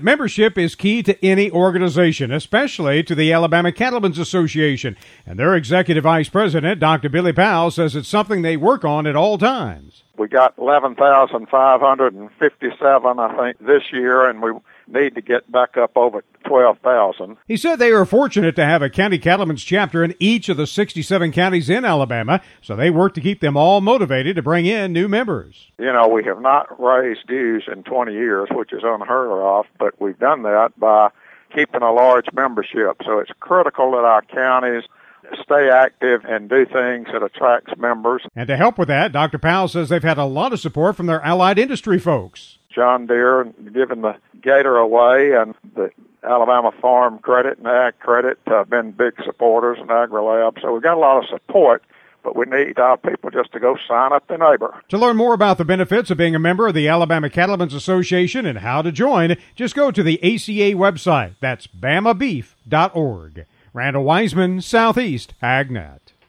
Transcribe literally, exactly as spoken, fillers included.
Membership is key to any organization, especially to the Alabama Cattlemen's Association. And their executive vice president, Doctor Billy Powell, says it's something they work on at all times. We got eleven thousand five hundred fifty-seven, I think, this year, and we need to get back up over twelve thousand. He said they are fortunate to have a county cattlemen's chapter in each of the sixty-seven counties in Alabama, so they work to keep them all motivated to bring in new members. You know, we have not raised dues in twenty years, which is unheard of, but we've done that by keeping a large membership. So it's critical that our counties stay active and do things that attracts members. And to help with that, Doctor Powell says they've had a lot of support from their allied industry folks. John Deere giving the Gator away, and the Alabama Farm Credit and Ag Credit have been big supporters, and AgriLab. So we've got a lot of support, but we need our people just to go sign up their neighbor. To learn more about the benefits of being a member of the Alabama Cattlemen's Association and how to join, just go to the A C A website. That's bama beef dot org. Randall Wiseman, Southeast AgNet.